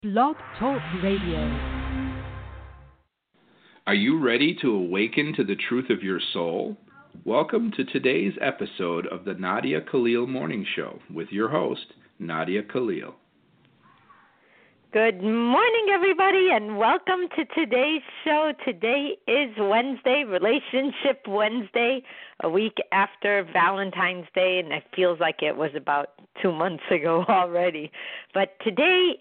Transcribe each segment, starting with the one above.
Blog Talk Radio. Are you ready to awaken to the truth of your soul? Welcome to today's episode of the Nadia Khalil Morning Show with your host, Nadia Khalil. Good morning, everybody, and welcome to today's show. Today is Wednesday, Relationship Wednesday, a week after Valentine's Day, and it feels like it was about 2 months ago already. But today's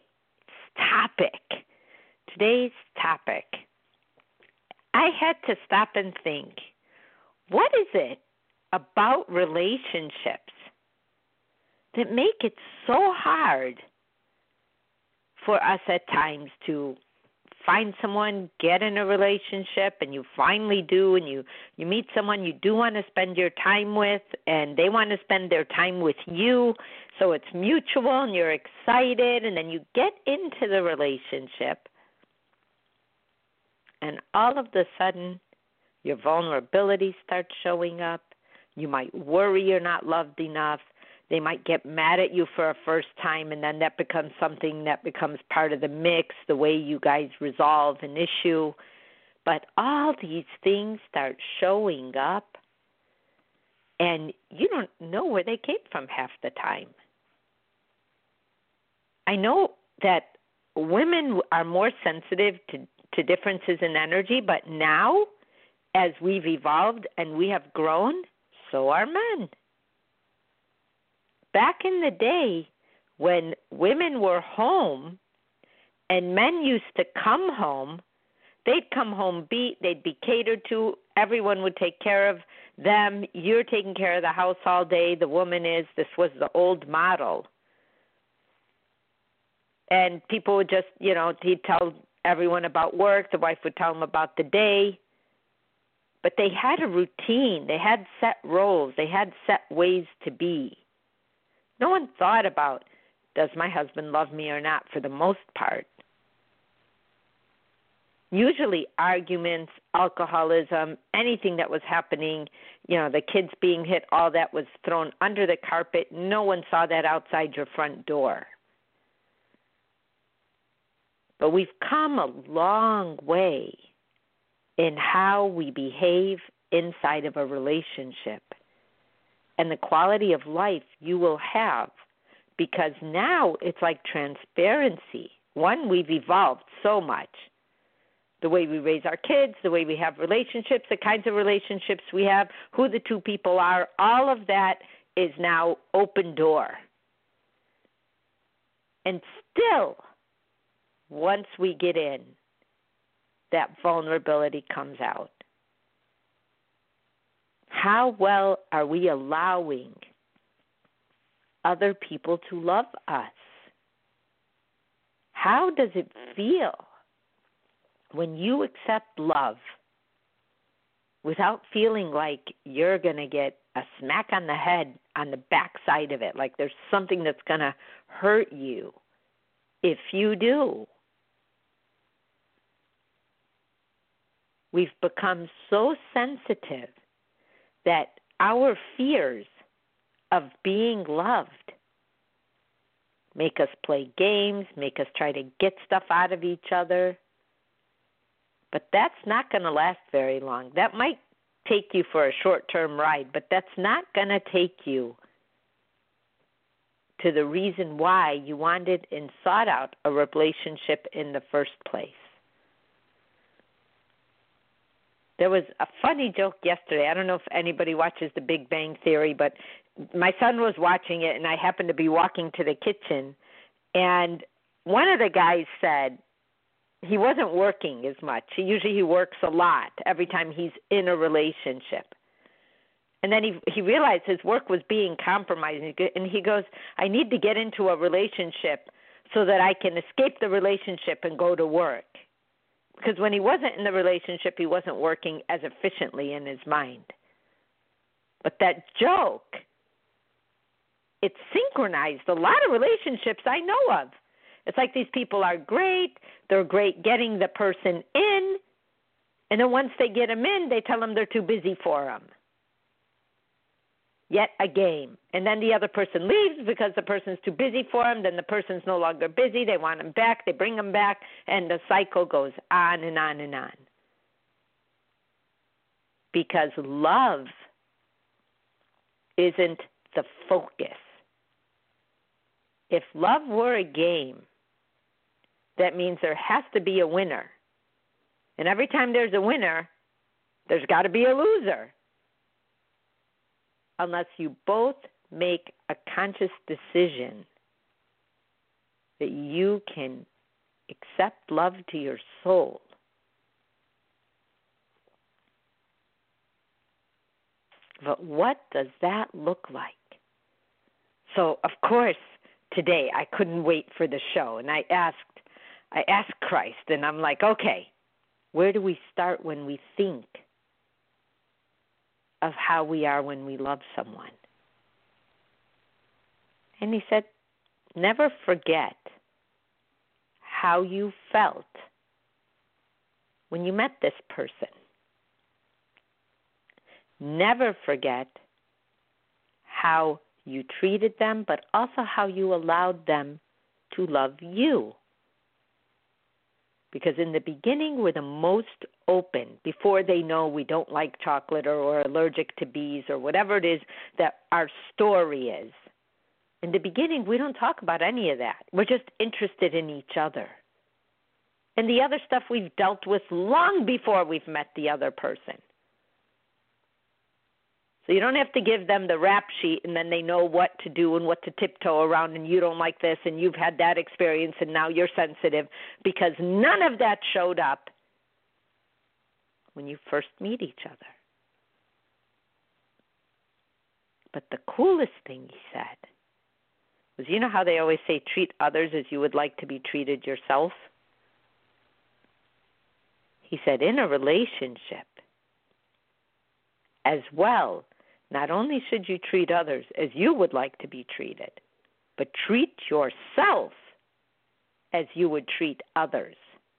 topic, I had to stop and think, what is it about relationships that make it so hard for us at times to find someone, get in a relationship, and you finally do, and you meet someone you do want to spend your time with, and they want to spend their time with you, so it's mutual, and you're excited, and then you get into the relationship, and all of a sudden, your vulnerability starts showing up. You might worry you're not loved enough. They might get mad at you for a first time, and then that becomes something that becomes part of the mix, the way you guys resolve an issue. But all these things start showing up, and you don't know where they came from half the time. I know that women are more sensitive to differences in energy, but now, as we've evolved and we have grown, so are men. Back in the day, when women were home and men used to come home, they'd come home beat, they'd be catered to, everyone would take care of them. You're taking care of the house all day, the woman is. This was the old model. And people would just, he'd tell everyone about work, the wife would tell them about the day. But they had a routine, they had set roles, they had set ways to be. No one thought about, does my husband love me or not, for the most part. Usually arguments, alcoholism, anything that was happening, the kids being hit, all that was thrown under the carpet. No one saw that outside your front door. But we've come a long way in how we behave inside of a relationship and the quality of life you will have, because now it's like transparency. One, we've evolved so much. The way we raise our kids, the way we have relationships, the kinds of relationships we have, who the two people are, all of that is now open door. And still, once we get in, that vulnerability comes out. How well are we allowing other people to love us? How does it feel when you accept love without feeling like you're going to get a smack on the head on the backside of it, like there's something that's going to hurt you if you do? We've become so sensitive that our fears of being loved make us play games, make us try to get stuff out of each other. But that's not going to last very long. That might take you for a short-term ride, but that's not going to take you to the reason why you wanted and sought out a relationship in the first place. There was a funny joke yesterday. I don't know if anybody watches The Big Bang Theory, but my son was watching it, and I happened to be walking to the kitchen, and one of the guys said he wasn't working as much. He works a lot every time he's in a relationship. And then he realized his work was being compromised, and he goes, I need to get into a relationship so that I can escape the relationship and go to work. Because when he wasn't in the relationship, he wasn't working as efficiently in his mind. But that joke, it synchronized a lot of relationships I know of. It's like these people are great. They're great getting the person in. And then once they get them in, they tell them they're too busy for them. yet a game. And then the other person leaves because the person's too busy for them. Then the person's no longer busy. They want them back. They bring them back. And the cycle goes on and on and on. Because love isn't the focus. If love were a game, that means there has to be a winner. And every time there's a winner, there's got to be a loser. Unless you both make a conscious decision that you can accept love to your soul. But what does that look like? So, of course, today I couldn't wait for the show, and I asked Christ, and I'm like, okay, where do we start when we think of how we are when we love someone? And he said, never forget how you felt when you met this person. Never forget how you treated them, but also how you allowed them to love you. Because in the beginning, we're the most open before they know we don't like chocolate or allergic to bees or whatever it is that our story is. In the beginning, we don't talk about any of that. We're just interested in each other. And the other stuff we've dealt with long before we've met the other person. So you don't have to give them the rap sheet and then they know what to do and what to tiptoe around, and you don't like this and you've had that experience and now you're sensitive, because none of that showed up when you first meet each other. But the coolest thing he said was, you know how they always say treat others as you would like to be treated yourself? He said in a relationship as well, not only should you treat others as you would like to be treated, but treat yourself as you would treat others.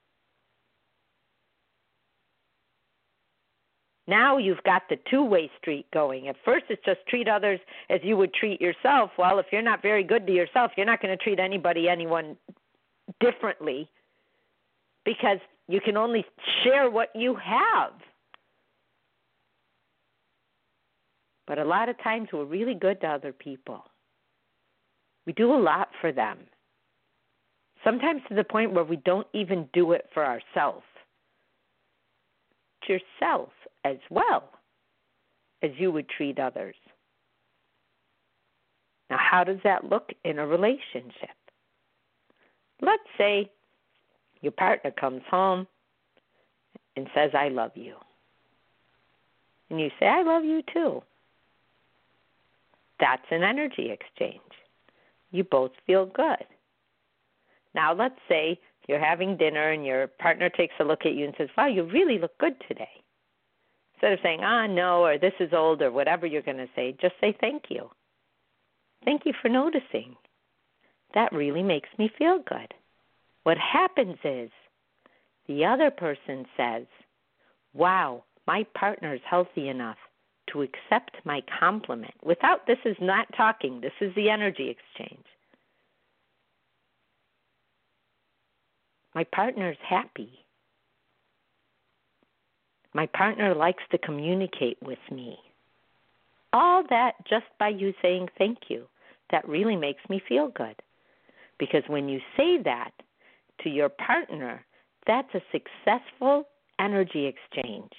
Now you've got the two-way street going. At first it's just treat others as you would treat yourself. Well, if you're not very good to yourself, you're not going to treat anyone differently, because you can only share what you have. But a lot of times we're really good to other people. We do a lot for them. Sometimes to the point where we don't even do it for ourselves. Treat yourself as well as you would treat others. Now, how does that look in a relationship? Let's say your partner comes home and says, I love you. And you say, I love you too. That's an energy exchange. You both feel good. Now, let's say you're having dinner and your partner takes a look at you and says, wow, you really look good today. Instead of saying, no, or this is old, or whatever you're going to say, just say thank you. Thank you for noticing. That really makes me feel good. What happens is the other person says, wow, my partner is healthy enough to accept my compliment. Without, this is not talking, this is the energy exchange. My partner is happy. My partner likes to communicate with me. All that just by you saying thank you. That really makes me feel good. Because when you say that to your partner, that's a successful energy exchange.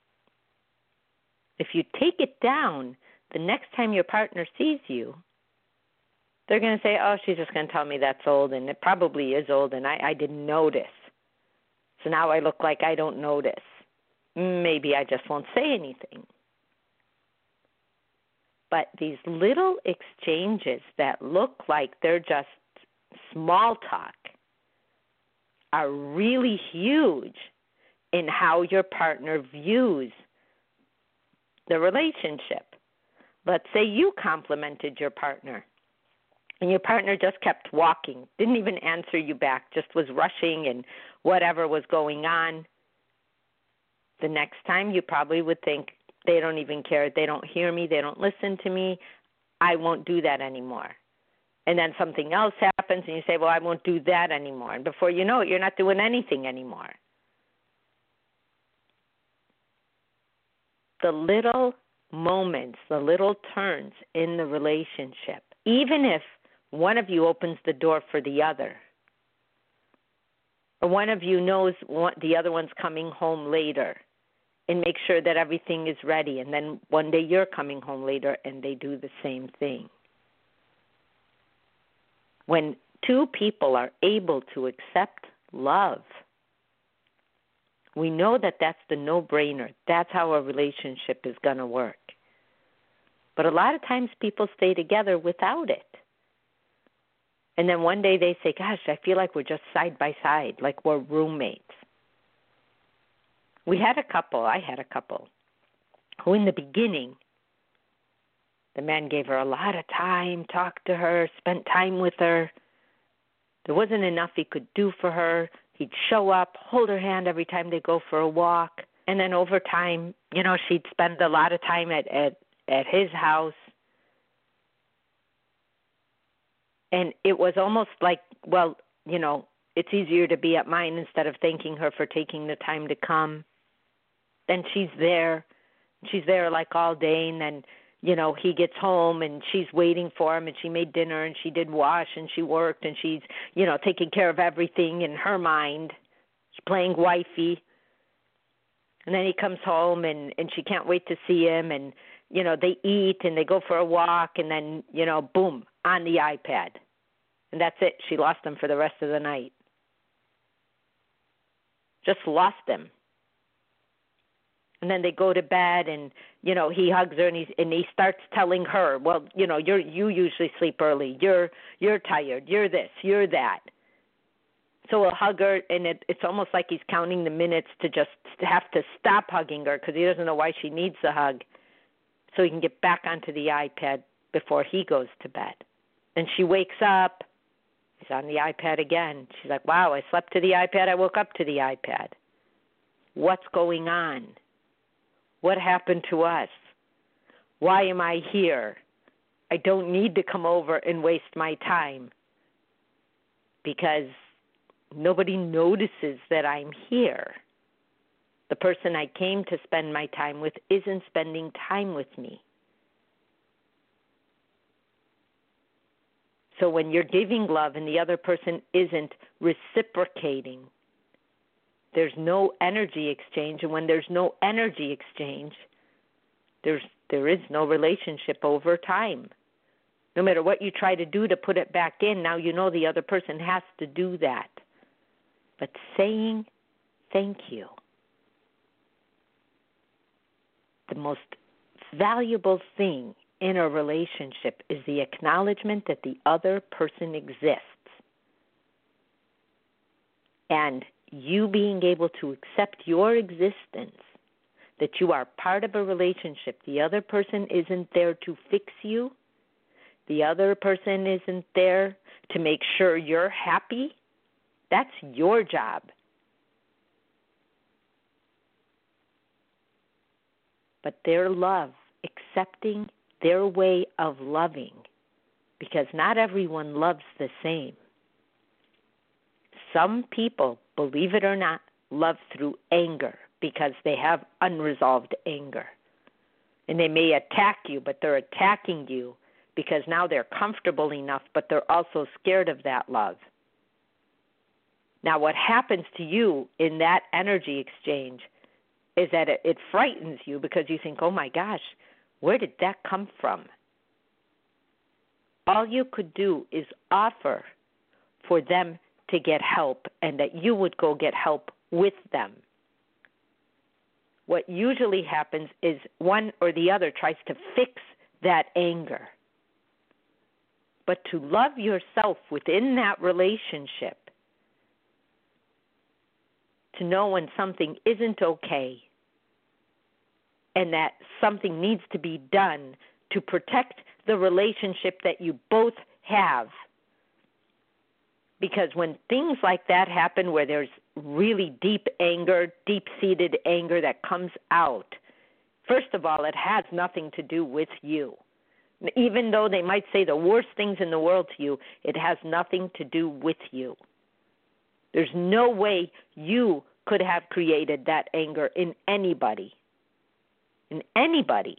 If you take it down, the next time your partner sees you, they're going to say, oh, she's just going to tell me that's old, and it probably is old, and I didn't notice. So now I look like I don't notice. Maybe I just won't say anything. But these little exchanges that look like they're just small talk are really huge in how your partner views the relationship. Let's say you complimented your partner, and your partner just kept walking, didn't even answer you back, just was rushing and whatever was going on. The next time you probably would think, They don't even care. They don't hear me. They don't listen to me. I won't do that anymore. And then something else happens and you say, well, I won't do that anymore. And before you know it, you're not doing anything anymore. The little moments, the little turns in the relationship, even if one of you opens the door for the other, or one of you knows the other one's coming home later, and make sure that everything is ready, and then one day you're coming home later and they do the same thing. When two people are able to accept love, we know that that's the no-brainer. That's how a relationship is going to work. But a lot of times people stay together without it. And then one day they say, gosh, I feel like we're just side by side, like we're roommates. I had a couple, who in the beginning, the man gave her a lot of time, talked to her, spent time with her. There wasn't enough he could do for her. He'd show up, hold her hand every time they go for a walk. And then over time, she'd spend a lot of time at his house. And it was almost like, well, it's easier to be at mine instead of thanking her for taking the time to come. Then she's there like all day, and then, he gets home and she's waiting for him and she made dinner and she did wash and she worked and she's, taking care of everything in her mind. She's playing wifey. And then he comes home and she can't wait to see him, and, they eat and they go for a walk, and then, boom, on the iPad. And that's it. She lost him for the rest of the night. Just lost him. And then they go to bed, and, he hugs her, and he starts telling her, well, you usually sleep early. You're tired. You're this. You're that. So he'll hug her, and it's almost like he's counting the minutes to just have to stop hugging her because he doesn't know why she needs the hug, so he can get back onto the iPad before he goes to bed. Then she wakes up. He's on the iPad again. She's like, wow, I slept to the iPad. I woke up to the iPad. What's going on? What happened to us? Why am I here? I don't need to come over and waste my time because nobody notices that I'm here. The person I came to spend my time with isn't spending time with me. So when you're giving love and the other person isn't reciprocating, there's no energy exchange. And when there's no energy exchange, there is no relationship over time. No matter what you try to do to put it back in, now the other person has to do that. But saying thank you, the most valuable thing in a relationship is the acknowledgement that the other person exists. And you being able to accept your existence, that you are part of a relationship. The other person isn't there to fix you. The other person isn't there to make sure you're happy. That's your job. But their love, accepting their way of loving, because not everyone loves the same. Some people, believe it or not, love through anger because they have unresolved anger. And they may attack you, but they're attacking you because now they're comfortable enough, but they're also scared of that love. Now, what happens to you in that energy exchange is that it frightens you because you think, oh my gosh, where did that come from? All you could do is offer for them to get help and that you would go get help with them. What usually happens is one or the other tries to fix that anger. But to love yourself within that relationship, to know when something isn't okay and that something needs to be done to protect the relationship that you both have. Because when things like that happen where there's really deep anger, deep-seated anger that comes out, First of all, it has nothing to do with you. Even though they might say the worst things in the world to you, it has nothing to do with you. There's no way you could have created that anger in anybody. In anybody.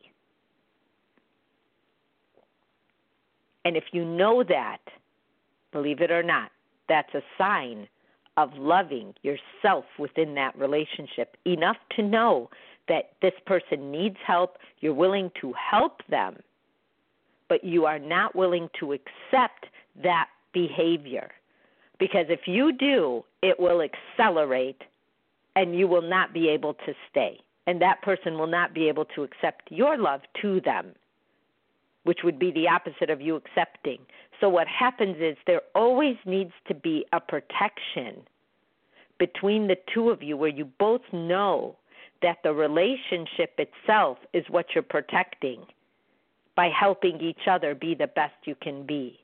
And if you know that, believe it or not, that's a sign of loving yourself within that relationship enough to know that this person needs help, you're willing to help them, but you are not willing to accept that behavior. Because if you do, it will accelerate and you will not be able to stay. And that person will not be able to accept your love to them, which would be the opposite of you accepting. So what happens is there always needs to be a protection between the two of you where you both know that the relationship itself is what you're protecting by helping each other be the best you can be.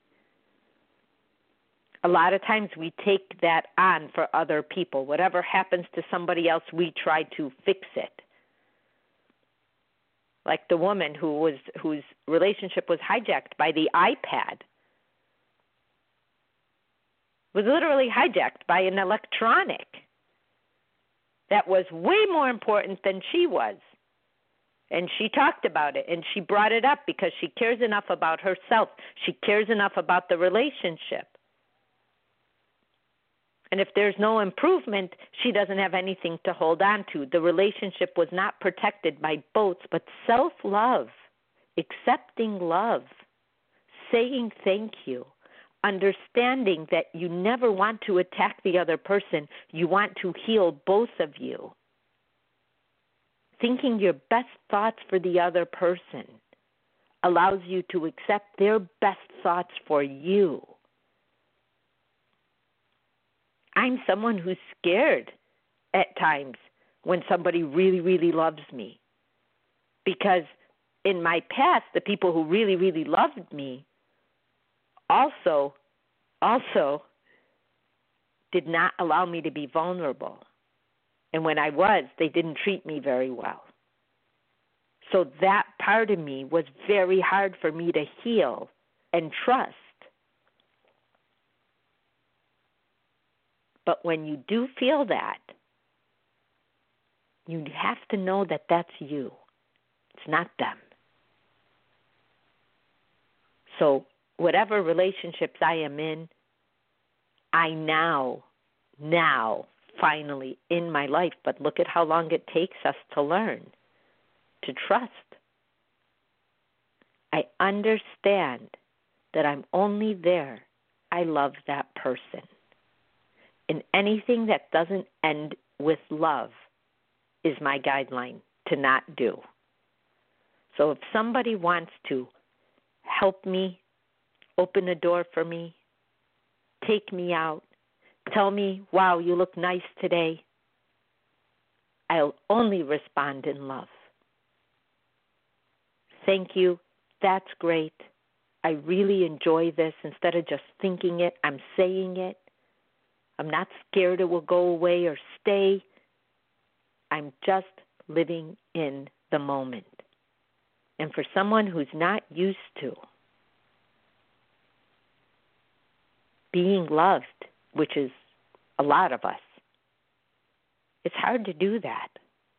A lot of times we take that on for other people. Whatever happens to somebody else, we try to fix it. Like the woman whose relationship was hijacked by the iPad. Was literally hijacked by an electronic that was way more important than she was. And she talked about it, and she brought it up because she cares enough about herself. She cares enough about the relationship. And if there's no improvement, she doesn't have anything to hold on to. The relationship was not protected by both, but self-love, accepting love, saying thank you, understanding that you never want to attack the other person. You want to heal both of you. Thinking your best thoughts for the other person allows you to accept their best thoughts for you. I'm someone who's scared at times when somebody really, really loves me. Because in my past, the people who really, really loved me also did not allow me to be vulnerable. And when I was, they didn't treat me very well. So that part of me was very hard for me to heal and trust. But when you do feel that, you have to know that that's you. It's not them. So whatever relationships I am in, I now, finally in my life, but look at how long it takes us to learn, to trust. I understand that I'm only there. I love that person. And anything that doesn't end with love is my guideline to not do. So if somebody wants to help me, open a door for me, take me out, tell me, wow, you look nice today, I'll only respond in love. Thank you. That's great. I really enjoy this. Instead of just thinking it, I'm saying it. I'm not scared it will go away or stay. I'm just living in the moment. And for someone who's not used to being loved, which is a lot of us, it's hard to do that.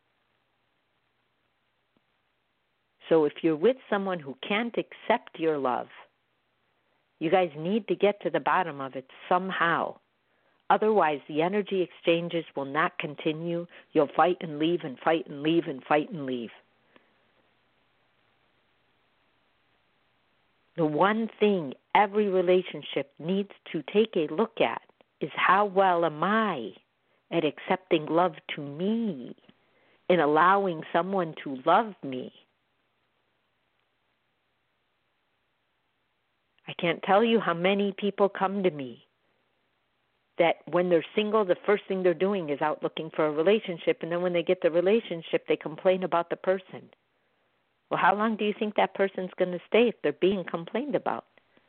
So if you're with someone who can't accept your love, you guys need to get to the bottom of it somehow. Otherwise, the energy exchanges will not continue. You'll fight and leave and fight and leave and fight and leave. The one thing every relationship needs to take a look at is how well am I at accepting love to me and allowing someone to love me. I can't tell you how many people come to me that when they're single, the first thing they're doing is out looking for a relationship, and then when they get the relationship, they complain about the person. Well, how long do you think that person's going to stay if they're being complained about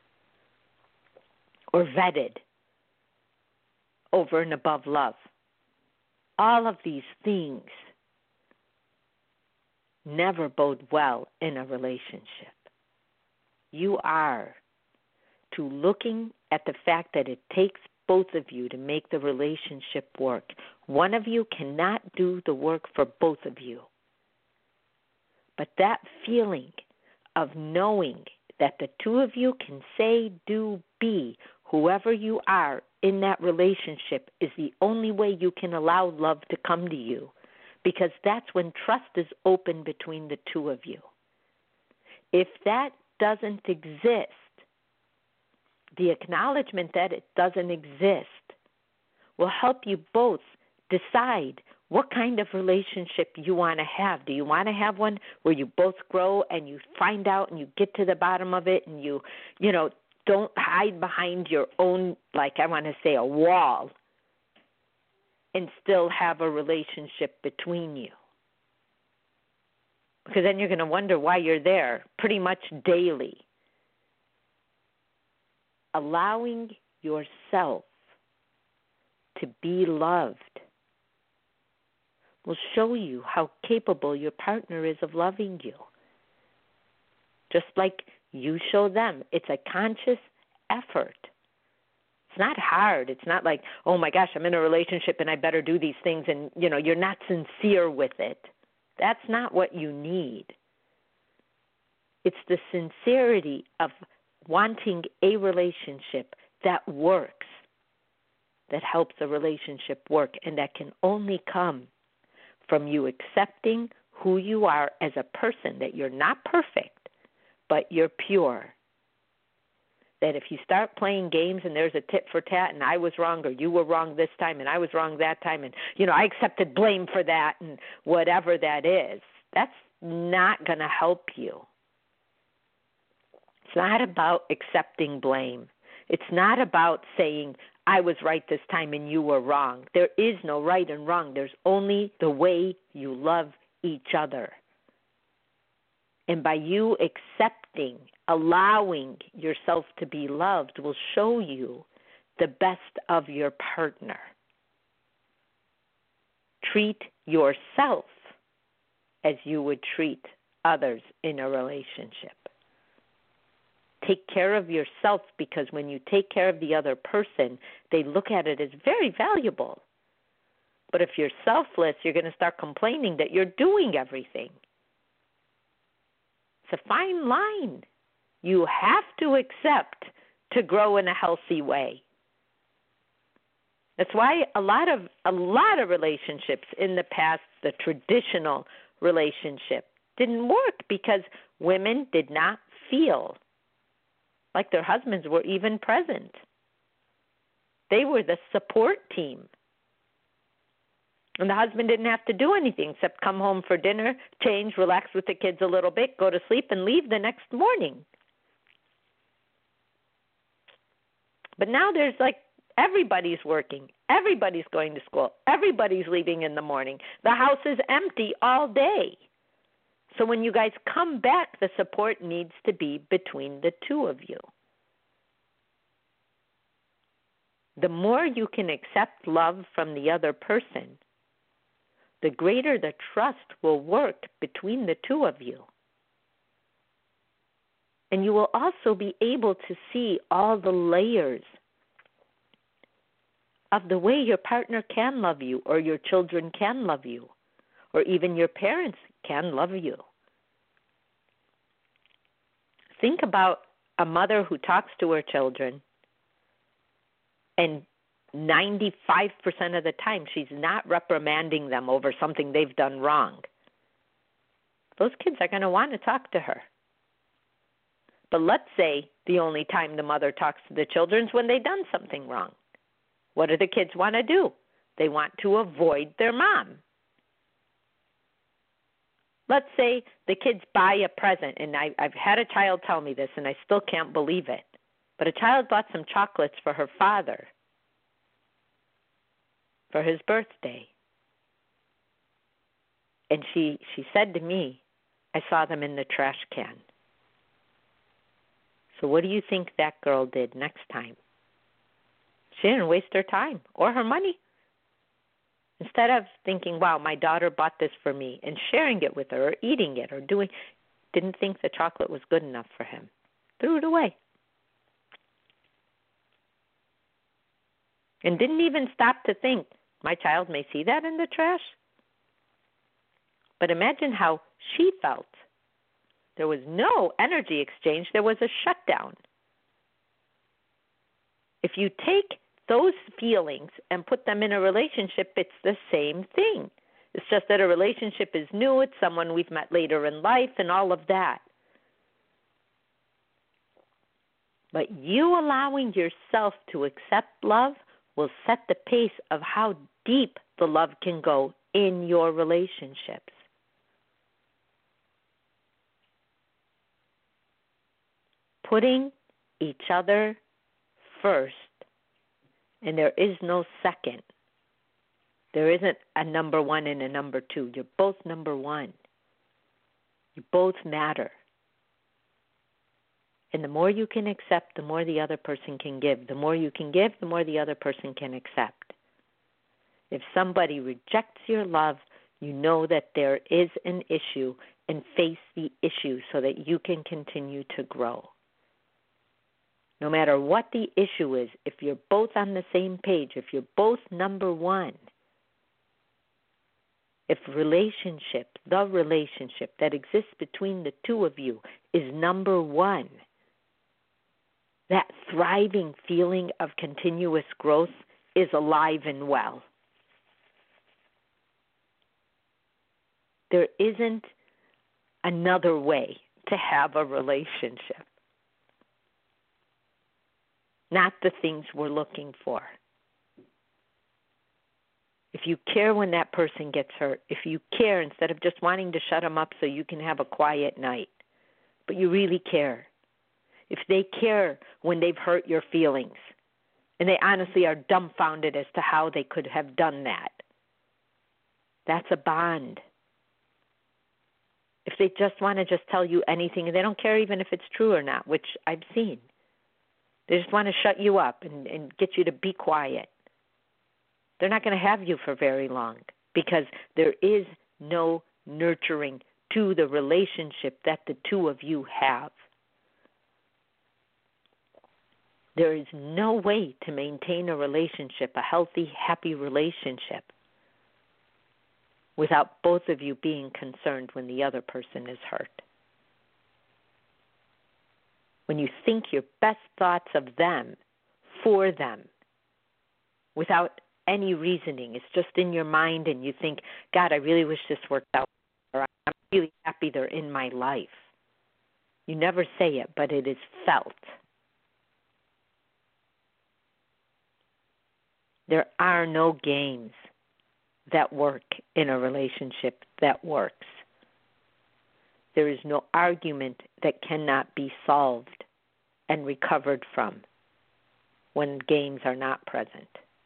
or vetted over and above love? All of these things never bode well in a relationship. You are to looking at the fact that it takes both of you to make the relationship work. One of you cannot do the work for both of you. But that feeling of knowing that the two of you can say, do, be whoever you are in that relationship is the only way you can allow love to come to you, because that's when trust is open between the two of you. If that doesn't exist, the acknowledgement that it doesn't exist will help you both decide what kind of relationship you want to have. Do you want to have one where you both grow and you find out and you get to the bottom of it and you don't hide behind your own, like I want to say, a wall, and still have a relationship between you? Because then you're going to wonder why you're there pretty much daily. Allowing yourself to be loved will show you how capable your partner is of loving you. Just like you show them. It's a conscious effort. It's not hard. It's not like, oh my gosh, I'm in a relationship and I better do these things, and you're not sincere with it. That's not what you need. It's the sincerity of wanting a relationship that works, that helps a relationship work, and that can only come from you accepting who you are as a person, that you're not perfect, but you're pure. That if you start playing games and there's a tit for tat and I was wrong or you were wrong this time and I was wrong that time and, I accepted blame for that and whatever that is, that's not going to help you. It's not about accepting blame. It's not about saying, I was right this time and you were wrong. There is no right and wrong. There's only the way you love each other. And by you accepting, allowing yourself to be loved will show you the best of your partner. Treat yourself as you would treat others in a relationship. Take care of yourself, because when you take care of the other person, they look at it as very valuable. But if you're selfless, you're going to start complaining that you're doing everything. It's a fine line. You have to accept to grow in a healthy way. That's why a lot of relationships in the past, the traditional relationship, didn't work, because women did not feel like their husbands were even present. They were the support team. And the husband didn't have to do anything except come home for dinner, change, relax with the kids a little bit, go to sleep, and leave the next morning. But now there's everybody's working, everybody's going to school, everybody's leaving in the morning. The house is empty all day. So when you guys come back, the support needs to be between the two of you. The more you can accept love from the other person, the greater the trust will work between the two of you. And you will also be able to see all the layers of the way your partner can love you, or your children can love you, or even your parents can love you. Think about a mother who talks to her children, and 95% of the time she's not reprimanding them over something they've done wrong. Those kids are going to want to talk to her. But let's say the only time the mother talks to the children is when they've done something wrong. What do the kids want to do? They want to avoid their mom. Let's say the kids buy a present, and I've had a child tell me this, and I still can't believe it. But a child bought some chocolates for her father for his birthday. And she said to me, I saw them in the trash can. So what do you think that girl did next time? She didn't waste her time or her money. instead of thinking, wow, my daughter bought this for me, and sharing it with her or eating it or didn't think the chocolate was good enough for him. Threw it away. And didn't even stop to think, my child may see that in the trash. But imagine how she felt. There was no energy exchange. There was a shutdown. If you take those feelings and put them in a relationship, it's the same thing. It's just that a relationship is new. It's someone we've met later in life and all of that. But you allowing yourself to accept love will set the pace of how deep the love can go in your relationships. Putting each other first, and there is no second. There isn't a number one and a number two. You're both number one. You both matter. And the more you can accept, the more the other person can give. The more you can give, the more the other person can accept. If somebody rejects your love, you know that there is an issue, and face the issue so that you can continue to grow. No matter what the issue is, if you're both on the same page, if you're both number one, if the relationship that exists between the two of you is number one, that thriving feeling of continuous growth is alive and well. There isn't another way to have a relationship. Not the things we're looking for. If you care when that person gets hurt, if you care instead of just wanting to shut them up so you can have a quiet night, but you really care. If they care when they've hurt your feelings, and they honestly are dumbfounded as to how they could have done that, that's a bond. If they just want to just tell you anything, and they don't care even if it's true or not, which I've seen. They just want to shut you up and get you to be quiet. They're not going to have you for very long because there is no nurturing to the relationship that the two of you have. There is no way to maintain a relationship, a healthy, happy relationship, without both of you being concerned when the other person is hurt. When you think your best thoughts of them, for them, without any reasoning, it's just in your mind and you think, God, I really wish this worked out, or I'm really happy they're in my life. You never say it, but it is felt. There are no games that work in a relationship that works. There is no argument that cannot be solved and recovered from when games are not present.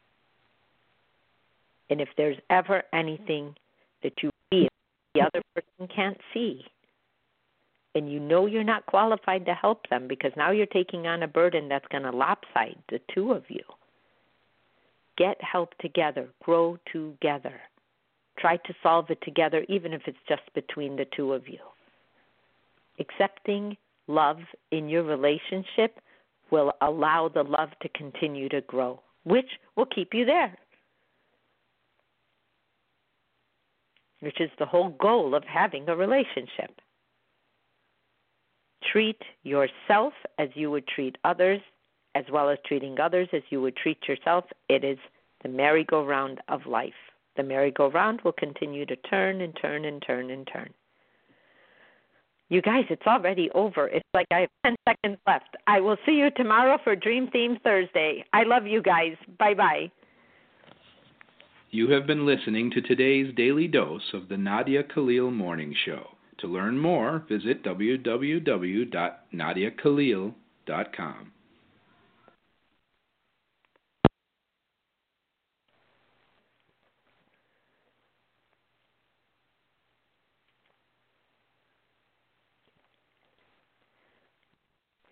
And if there's ever anything that you feel the other person can't see, and you know you're not qualified to help them because now you're taking on a burden that's going to lopside the two of you, get help together, grow together. Try to solve it together, even if it's just between the two of you. Accepting love in your relationship will allow the love to continue to grow, which will keep you there, which is the whole goal of having a relationship. Treat yourself as you would treat others, as well as treating others as you would treat yourself. It is the merry-go-round of life. The merry-go-round will continue to turn and turn and turn and turn. You guys, it's already over. It's like I have 10 seconds left. I will see you tomorrow for Dream Theme Thursday. I love you guys. Bye-bye. You have been listening to today's daily dose of the Nadia Khalil Morning Show. To learn more, visit www.nadiakhalil.com.